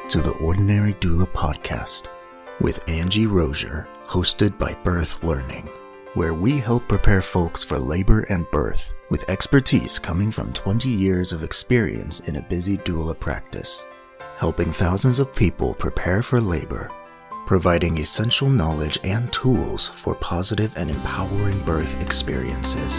to the Ordinary Doula Podcast with Angie Rozier, hosted by Birth Learning, where we help prepare folks for labor and birth with expertise coming from 20 years of experience in a busy doula practice, helping thousands of people prepare for labor, providing essential knowledge and tools for positive and empowering birth experiences.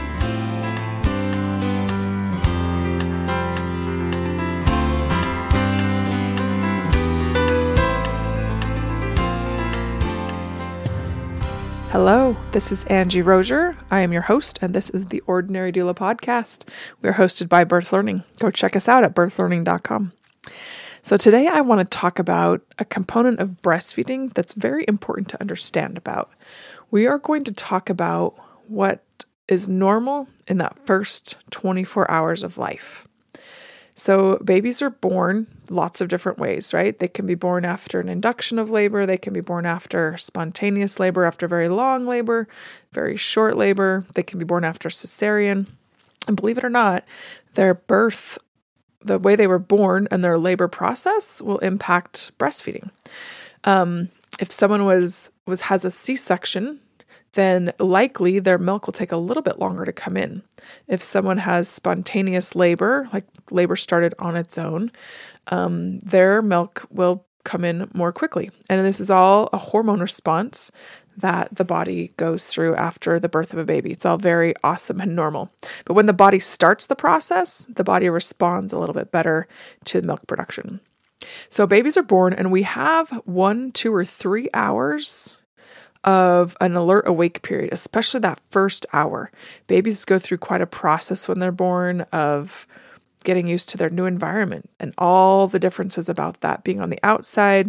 Hello, this is Angie Rozier. I am your host, and this is the Ordinary Doula Podcast. We are hosted by Birth Learning. Go check us out at birthlearning.com. So today I want to talk about a component of breastfeeding that's very important to understand about. We are going to talk about what is normal in that first 24 hours of life. So babies are born lots of different ways, right? They can be born after an induction of labor. They can be born after spontaneous labor, after very long labor, very short labor. They can be born after cesarean. And believe it or not, their birth, the way they were born and their labor process will impact breastfeeding. If someone has a C-section, then likely their milk will take a little bit longer to come in. If someone has spontaneous labor, like labor started on its own, their milk will come in more quickly. And this is all a hormone response that the body goes through after the birth of a baby. It's all very awesome and normal. But when the body starts the process, the body responds a little bit better to milk production. So babies are born, and we have 1, 2, or 3 hours of an alert awake period, especially that first hour. Babies go through quite a process when they're born of getting used to their new environment and all the differences about that, being on the outside,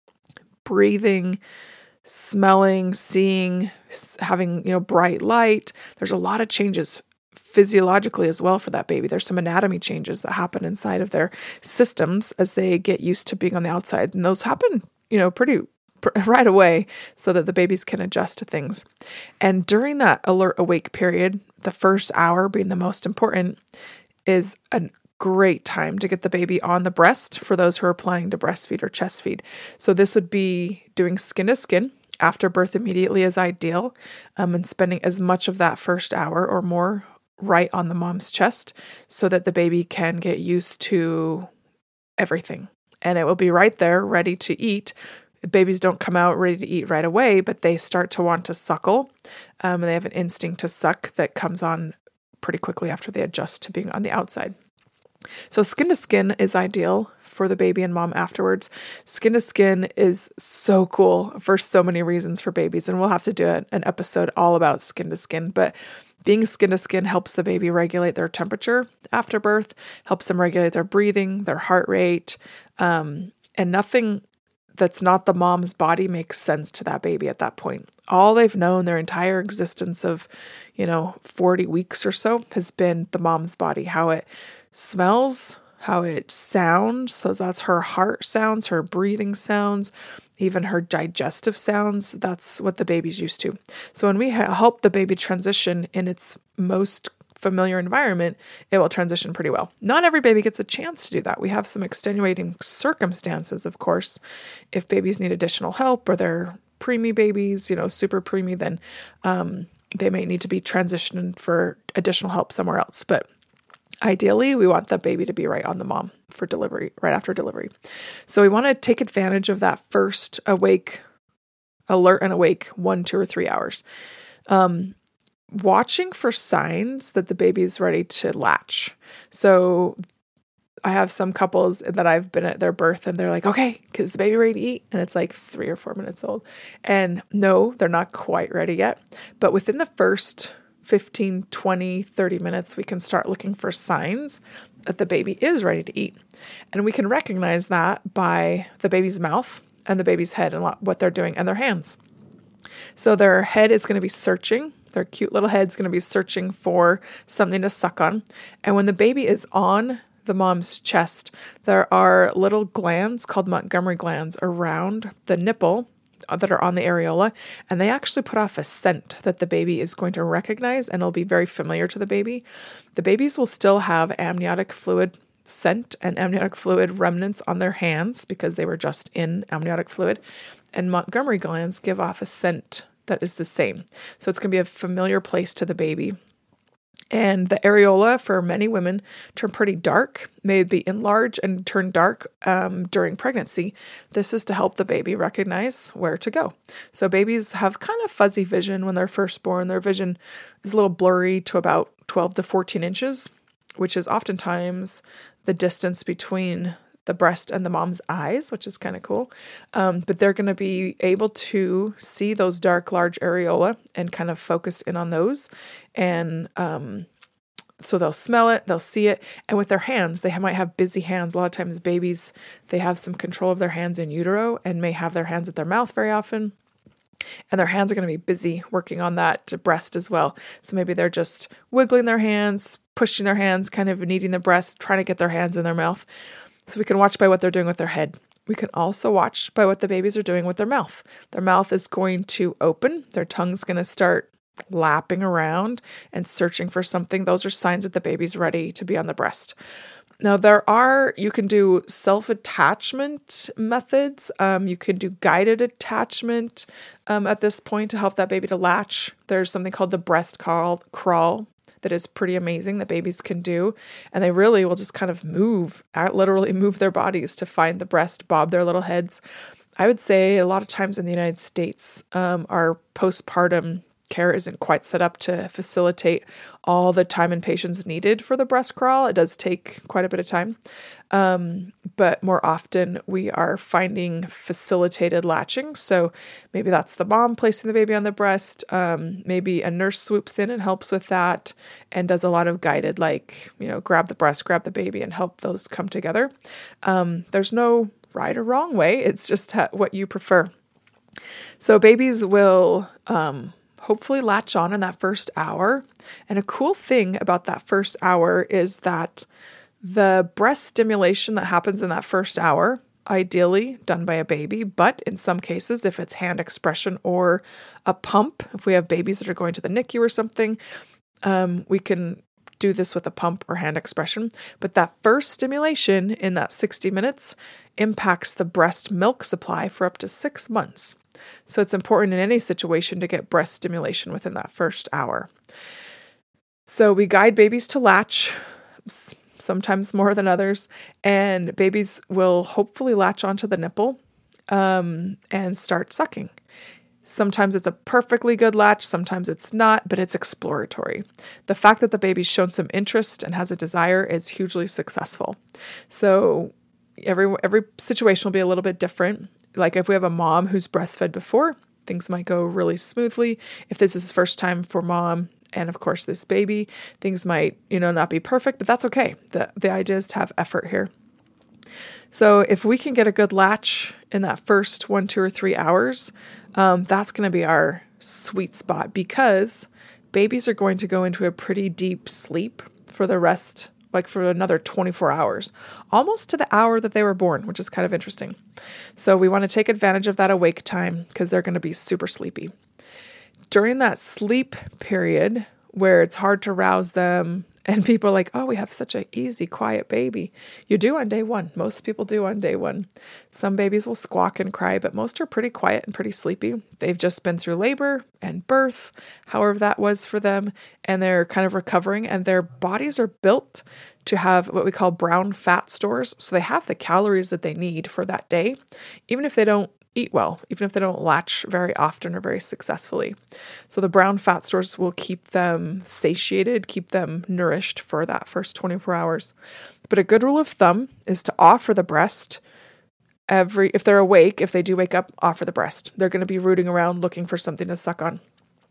breathing, smelling, seeing, having, bright light. There's a lot of changes physiologically as well for that baby. There's some anatomy changes that happen inside of their systems as they get used to being on the outside. And those happen, pretty right away so that the babies can adjust to things. And during that alert awake period, the first hour being the most important, is a great time to get the baby on the breast for those who are planning to breastfeed or chest feed. So this would be doing skin to skin after birth immediately is ideal, and spending as much of that first hour or more right on the mom's chest so that the baby can get used to everything. And it will be right there ready to eat. Babies don't come out ready to eat right away, but they start to want to suckle, and they have an instinct to suck that comes on pretty quickly after they adjust to being on the outside. So skin to skin is ideal for the baby and mom afterwards. Skin to skin is so cool for so many reasons for babies, and we'll have to do an episode all about skin to skin, but being skin to skin helps the baby regulate their temperature after birth, helps them regulate their breathing, their heart rate, and nothing that's not the mom's body makes sense to that baby at that point. All they've known their entire existence of, 40 weeks or so has been the mom's body, how it smells, how it sounds. So that's her heart sounds, her breathing sounds, even her digestive sounds. That's what the baby's used to. So when we help the baby transition in its most familiar environment, it will transition pretty well. Not every baby gets a chance to do that. We have some extenuating circumstances, of course. If babies need additional help or they're preemie babies, super preemie, then they may need to be transitioned for additional help somewhere else. But ideally, we want the baby to be right on the mom for delivery, right after delivery. So we want to take advantage of that first alert and awake 1, 2, or 3 hours. Watching for signs that the baby is ready to latch. So I have some couples that I've been at their birth and they're like, okay, is the baby ready to eat? And it's like 3 or 4 minutes old. And no, they're not quite ready yet. But within the first 15, 20, 30 minutes, we can start looking for signs that the baby is ready to eat. And we can recognize that by the baby's mouth and the baby's head and what they're doing and their hands. So their head is going to be searching. Their cute little head's going to be searching for something to suck on. And when the baby is on the mom's chest, there are little glands called Montgomery glands around the nipple that are on the areola, and they actually put off a scent that the baby is going to recognize, and it'll be very familiar to the baby. The babies will still have amniotic fluid scent and amniotic fluid remnants on their hands because they were just in amniotic fluid. And Montgomery glands give off a scent that is the same. So it's going to be a familiar place to the baby. And the areola for many women turn pretty dark, may be enlarged and turn dark during pregnancy. This is to help the baby recognize where to go. So babies have kind of fuzzy vision when they're first born. Their vision is a little blurry to about 12 to 14 inches, which is oftentimes the distance between the breast and the mom's eyes, which is kind of cool. But they're going to be able to see those dark, large areola and kind of focus in on those. And so they'll smell it, they'll see it. And with their hands, they might have busy hands. A lot of times babies, they have some control of their hands in utero and may have their hands at their mouth very often. And their hands are going to be busy working on that breast as well. So maybe they're just wiggling their hands, pushing their hands, kind of kneading the breast, trying to get their hands in their mouth. So we can watch by what they're doing with their head. We can also watch by what the babies are doing with their mouth. Their mouth is going to open. Their tongue's going to start lapping around and searching for something. Those are signs that the baby's ready to be on the breast. Now you can do self-attachment methods. You can do guided attachment at this point to help that baby to latch. There's something called the breast crawl that is pretty amazing that babies can do. And they really will just kind of literally move their bodies to find the breast, bob their little heads. I would say a lot of times in the United States, our postpartum care isn't quite set up to facilitate all the time and patience needed for the breast crawl. It does take quite a bit of time. But more often we are finding facilitated latching. So maybe that's the mom placing the baby on the breast. Maybe a nurse swoops in and helps with that and does a lot of guided, grab the breast, grab the baby and help those come together. There's no right or wrong way. It's just what you prefer. So babies will, hopefully latch on in that first hour. And a cool thing about that first hour is that the breast stimulation that happens in that first hour, ideally done by a baby, but in some cases, if it's hand expression or a pump, if we have babies that are going to the NICU or something, we can do this with a pump or hand expression. But that first stimulation in that 60 minutes impacts the breast milk supply for up to 6 months. So it's important in any situation to get breast stimulation within that first hour. So we guide babies to latch, sometimes more than others, and babies will hopefully latch onto the nipple and start sucking. Sometimes it's a perfectly good latch, sometimes it's not, but it's exploratory. The fact that the baby's shown some interest and has a desire is hugely successful. So every situation will be a little bit different. Like if we have a mom who's breastfed before, things might go really smoothly. If this is first time for mom and of course this baby, things might, not be perfect, but that's okay. The idea is to have effort here. So if we can get a good latch in that first 1, 2, or 3 hours, that's going to be our sweet spot because babies are going to go into a pretty deep sleep for the rest, for another 24 hours, almost to the hour that they were born, which is kind of interesting. So we want to take advantage of that awake time because they're going to be super sleepy. During that sleep period where it's hard to rouse them and people are like, oh, we have such an easy, quiet baby. You do on day one. Most people do on day one. Some babies will squawk and cry, but most are pretty quiet and pretty sleepy. They've just been through labor and birth, however that was for them, and they're kind of recovering, and their bodies are built to have what we call brown fat stores. So they have the calories that they need for that day, even if they don't eat well, even if they don't latch very often or very successfully. So the brown fat stores will keep them satiated, keep them nourished for that first 24 hours. But a good rule of thumb is to offer the breast if they're awake, if they do wake up, offer the breast. They're going to be rooting around looking for something to suck on.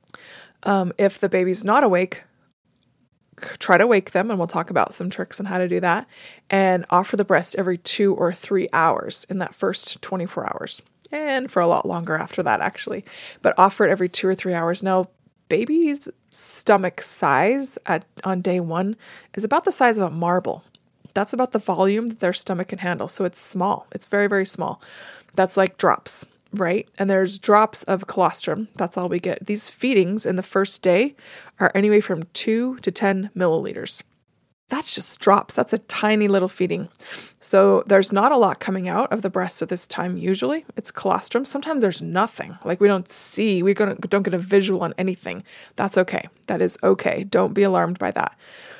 If the baby's not awake, try to wake them, and we'll talk about some tricks on how to do that, and offer the breast every 2 or 3 hours in that first 24 hours. And for a lot longer after that, actually. But offer it every 2 or 3 hours. Now, baby's stomach size on day one is about the size of a marble. That's about the volume that their stomach can handle. So it's small. It's very, very small. That's like drops, right? And there's drops of colostrum. That's all we get. These feedings in the first day are anywhere from 2 to 10 milliliters. that's just drops. That's a tiny little feeding. So there's not a lot coming out of the breast at this time. Usually it's colostrum. Sometimes there's nothing. Like we don't get a visual on anything. That's okay. That is okay. Don't be alarmed by that.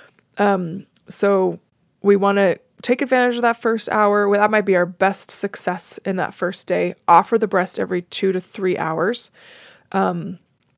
So we want to take advantage of that first hour. Well, that might be our best success in that first day. Offer the breast every 2 to 3 hours. And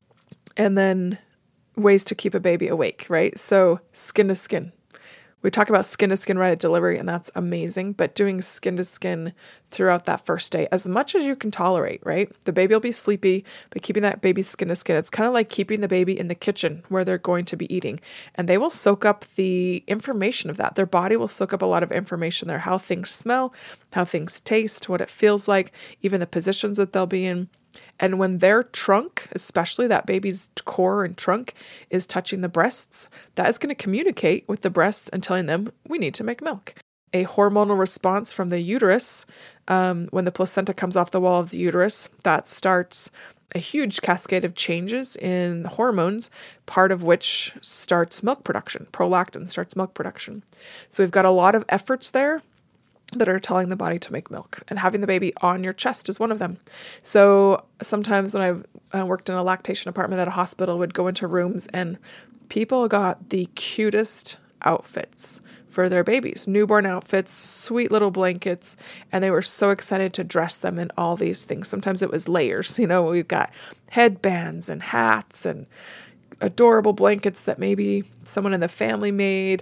then ways to keep a baby awake, right? So skin to skin. We talk about skin to skin right at delivery, and that's amazing, but doing skin to skin throughout that first day, as much as you can tolerate, right? The baby will be sleepy, but keeping that baby skin to skin, it's kind of like keeping the baby in the kitchen where they're going to be eating, and they will soak up the information of that. Their body will soak up a lot of information there, how things smell, how things taste, what it feels like, even the positions that they'll be in. And when their trunk, especially that baby's core and trunk, is touching the breasts, that is going to communicate with the breasts and telling them we need to make milk. A hormonal response from the uterus, when the placenta comes off the wall of the uterus, that starts a huge cascade of changes in the hormones, part of which starts milk production. Prolactin starts milk production. So we've got a lot of efforts there that are telling the body to make milk, and having the baby on your chest is one of them. So sometimes when I worked in a lactation department at a hospital, would go into rooms and people got the cutest outfits for their babies, newborn outfits, sweet little blankets, and they were so excited to dress them in all these things. Sometimes it was layers, we've got headbands and hats and adorable blankets that maybe someone in the family made,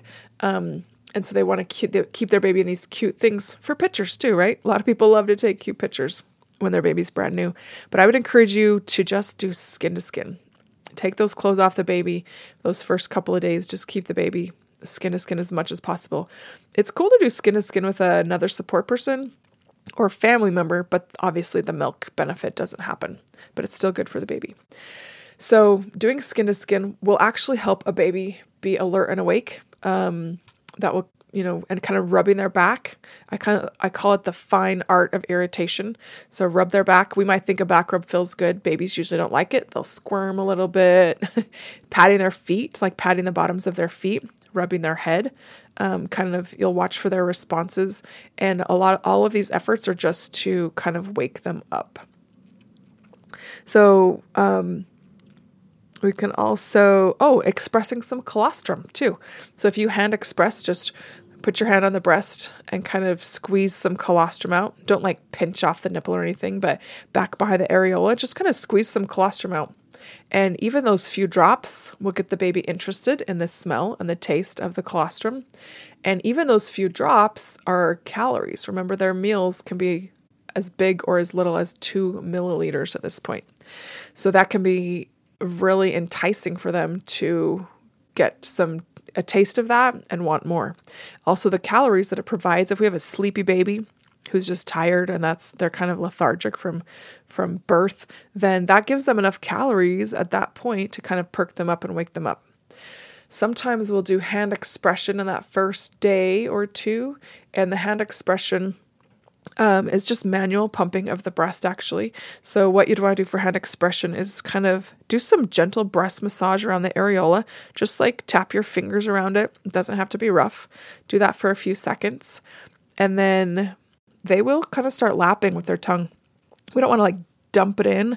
and so they want to keep their baby in these cute things for pictures too, right? A lot of people love to take cute pictures when their baby's brand new. But I would encourage you to just do skin to skin. Take those clothes off the baby. Those first couple of days, just keep the baby skin to skin as much as possible. It's cool to do skin to skin with another support person or family member, but obviously the milk benefit doesn't happen. But it's still good for the baby. So doing skin to skin will actually help a baby be alert and awake. That will, and kind of rubbing their back. I call it the fine art of irritation. So rub their back. We might think a back rub feels good. Babies usually don't like it. They'll squirm a little bit. Patting their feet, like patting the bottoms of their feet, rubbing their head. You'll watch for their responses. And all of these efforts are just to kind of wake them up. So, we can also, expressing some colostrum too. So if you hand express, just put your hand on the breast and kind of squeeze some colostrum out. Don't pinch off the nipple or anything, but back behind the areola, just kind of squeeze some colostrum out. And even those few drops will get the baby interested in the smell and the taste of the colostrum. And even those few drops are calories. Remember, their meals can be as big or as little as 2 milliliters at this point. So that can be really enticing for them to get a taste of that and want more. Also, the calories that it provides, if we have a sleepy baby who's just tired and they're kind of lethargic from birth, then that gives them enough calories at that point to kind of perk them up and wake them up. Sometimes we'll do hand expression in that first day or two, and the hand expression is just manual pumping of the breast, actually. So what you'd want to do for hand expression is kind of do some gentle breast massage around the areola, just tap your fingers around it. It doesn't have to be rough. Do that for a few seconds. And then they will kind of start lapping with their tongue. We don't want to dump it in,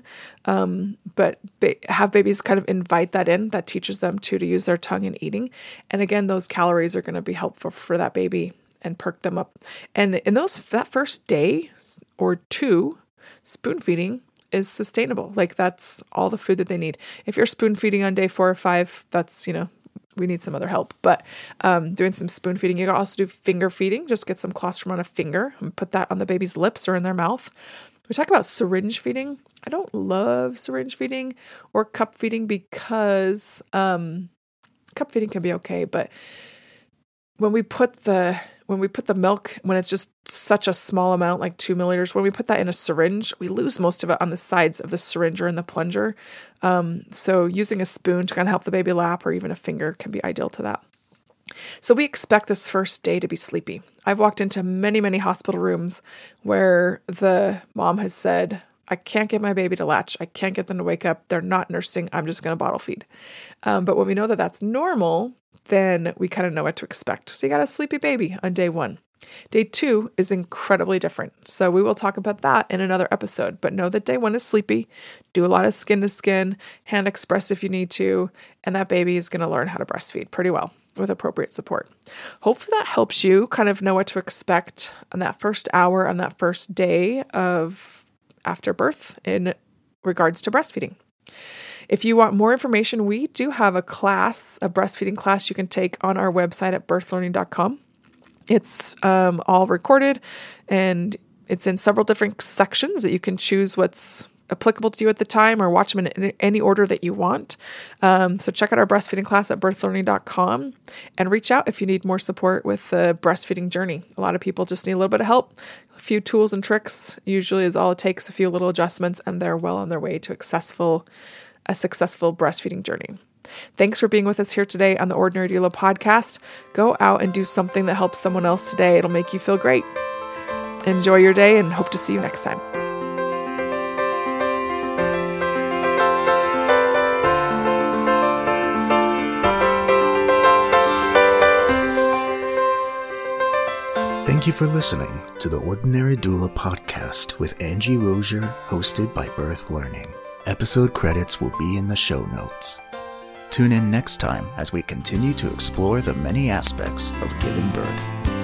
but have babies kind of invite that in. That teaches them to use their tongue in eating. And again, those calories are going to be helpful for that baby and perk them up. And in that first day or two, spoon feeding is sustainable. That's all the food that they need. If you're spoon feeding on day 4 or 5, that's, we need some other help. But doing some spoon feeding, you can also do finger feeding. Just get some colostrum on a finger and put that on the baby's lips or in their mouth. We talk about syringe feeding. I don't love syringe feeding or cup feeding because cup feeding can be okay, but when we put the milk, when it's just such a small amount, like 2 milliliters, when we put that in a syringe, we lose most of it on the sides of the syringe or in the plunger. So using a spoon to kind of help the baby lap or even a finger can be ideal to that. So we expect this first day to be sleepy. I've walked into many, many hospital rooms where the mom has said, I can't get my baby to latch. I can't get them to wake up. They're not nursing. I'm just going to bottle feed. But when we know that that's normal, then we kind of know what to expect. So you got a sleepy baby on day 1. Day 2 is incredibly different. So we will talk about that in another episode, but know that day 1 is sleepy. Do a lot of skin to skin, hand express if you need to, and that baby is going to learn how to breastfeed pretty well with appropriate support. Hopefully that helps you kind of know what to expect on that first hour, on that first day of after birth in regards to breastfeeding. If you want more information, we do have a class, a breastfeeding class you can take on our website at birthlearning.com. It's all recorded and it's in several different sections that you can choose what's applicable to you at the time or watch them in any order that you want. So check out our breastfeeding class at birthlearning.com and reach out if you need more support with the breastfeeding journey. A lot of people just need a little bit of help. A few tools and tricks usually is all it takes, a few little adjustments, and they're well on their way to a successful breastfeeding journey. Thanks for being with us here today on the Ordinary Doula podcast. Go out and do something that helps someone else today. It'll make you feel great. Enjoy your day and hope to see you next time. Thank you for listening to the Ordinary Doula podcast with Angie Rozier, hosted by Birth Learning. Episode credits will be in the show notes. Tune in next time as we continue to explore the many aspects of giving birth.